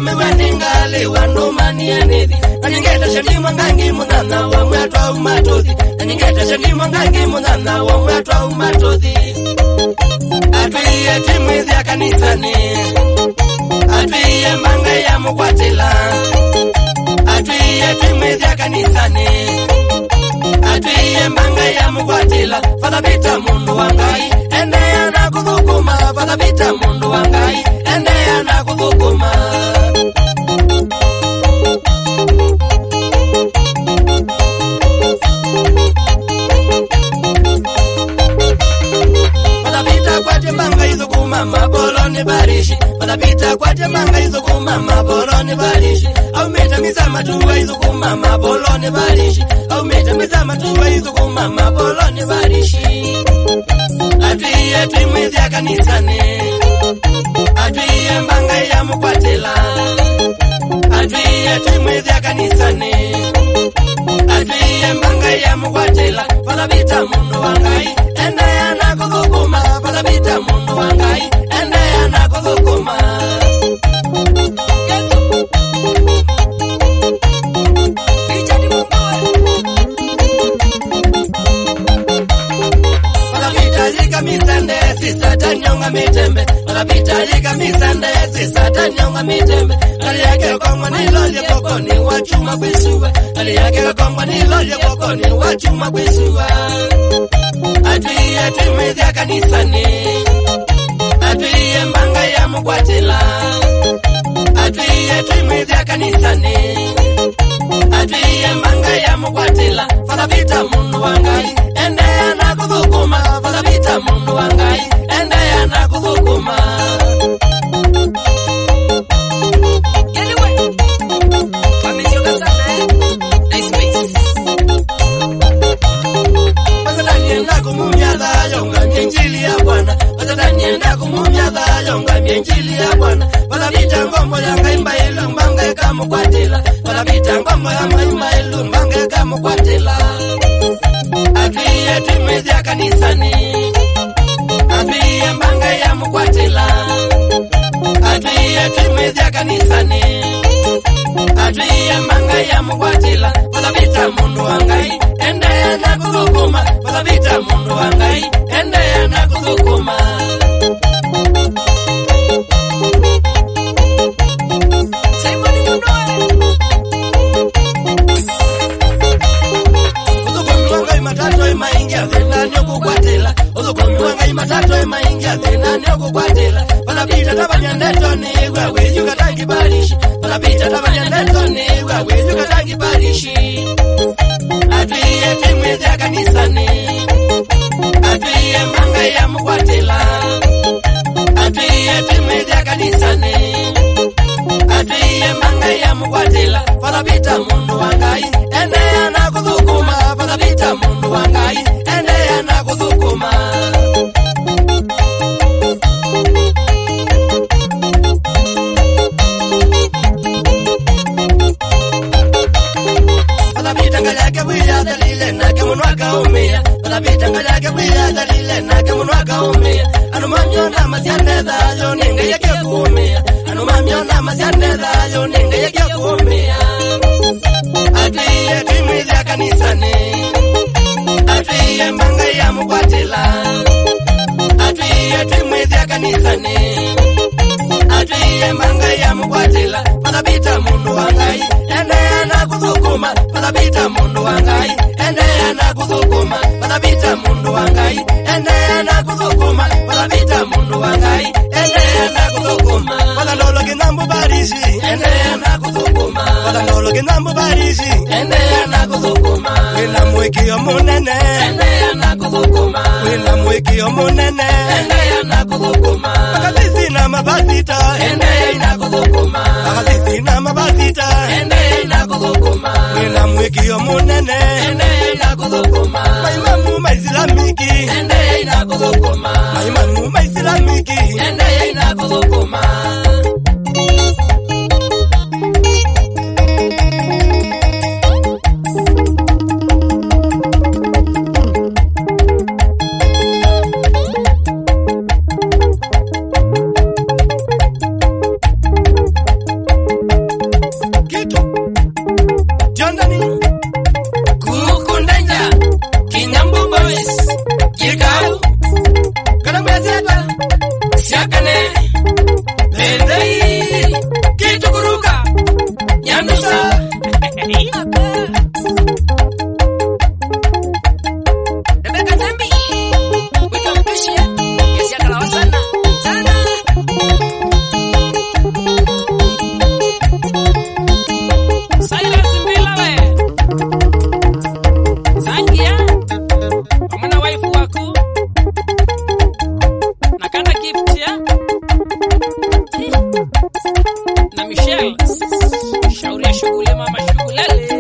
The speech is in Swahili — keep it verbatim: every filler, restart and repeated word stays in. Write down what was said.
me waningali wanumani enithi Nanyingeta shani mwangangi munana wa mwatwa umatothi Nanyingeta shani mwangangi munana wa mwatwa umatothi Atwiye timwithi ya kanisani Atwiye mbanga ya mukwatila Atwiye timwithi ya kanisani Atwiye mbanga ya mukwatila Father Peter mundu wangai Ende ya na kuthukuma Father Peter mundu wangai Ende ya na kuthukuma Father Peter kwate mbanga izo kumama Boloni barishi Father Peter kwate mbanga izo kumama Boloni barishi Au meta mizama tuwa izo kumama Boloni barishi Au meta mizama tuwa izo kumama Boloni barishi Atwiye timwithi ya kanisani Atwiye mbanga ya mukwatila Atwiye timwithi ya kanisani Atwiye mbanga ya mukwatila Father Peter mundu wangai Ende ya na kuthukuma Father Peter mundu wangai Ende ya na kuthukuma Misande sisa tanyonga mitembe Wanapita lika misande sisa tanyonga mitembe Kali yake kongwa ni lolye koko ni wachuma kwisua Kali yake kongwa ni lolye koko ni wachuma kwisua Atwiye timwithi ya kanisani Atwiye mbanga ya mukwatila Atwiye timwithi ya kanisani Atwiye mbanga ya mukwatila Father Peter mundu wangai Ende ya na kuthukuma Father Peter mundu wangai Ende ya na kuthukuma Anyway Pamechoka sana Nice space Pasatani enda kumumya dhayo Ngamye njili ya Bwana Pasatani enda kumumya dhayo Ngamye njili ya Bwana Father Peter ngombo ya ngaimba ilu Mbanga eka mukwatila Father Peter ngombo ya ngaimba ilu Mbanga eka mukwatila Atwiye timwithi ya kanisani Atwiye mbanga ya mukwatila Atwiye timwithi ya kanisani Atwiye mbanga ya mukwatila Father Peter mundu wangai Ende ya na kuthukuma Father Peter mundu wangai Ende ya na kuthukuma Simoni mundoe Matatu ema ingia thina nyoku kwatila Uzukomi wanga imatatu ema ingia thina nyoku kwatila Palapita tabanya netoni Wewe yuka tangi barishi Palapita tabanya netoni Wewe yuka tangi barishi Atwiye timwithi ya kanisani Atwiye mbanga ya mukwatila Atwiye timwithi ya kanisani Atwiye mbanga ya mukwatila Palapita mundu wangai Ende ya na kuthukuma Father Peter mundu wangai Ende ya na kuthukuma Father Peter ngayake bwiya dalile Nake munwa kaumia Father Peter ngayake bwiya dalile Nake munwa kaumia Anumamyo na masyande dhayo Ninga yake kuumia Anumamyo na masyande dhayo Ninga yake kuumia Atwiye timwithi ya kanisani Atwiye mbanga ya mukwatila Atwiye timwithi ya kanisani Atwiye mbanga ya mukwatila Father Peter mundu wangai Ende ya na kuthukuma Father Peter mundu wangai Ende ya na kuthukuma Father Peter mundu wangai Ende ya na kuthukuma Father Peter mundu wangai Ende ya na kuthukuma Father Lolo kinambu barishi Ende ya na kuthukuma Father Lolo kinambu barishi Ende ya na kuthukuma Wina mwikio munene Ende ya na kuthukuma Wina mwikio munene Ende ya na kuthukuma Akasisi na mabasita Ende ya na kuthukuma Akasisi na mabasita Ende ya na kuthukuma Wina mwikio munene Ende ya na kuthukuma Maimamu maislamiki Ende ya na kuthukuma Maimamu maislamiki Ende ya na kuthukuma Shauri ya shughuli mama shughulele.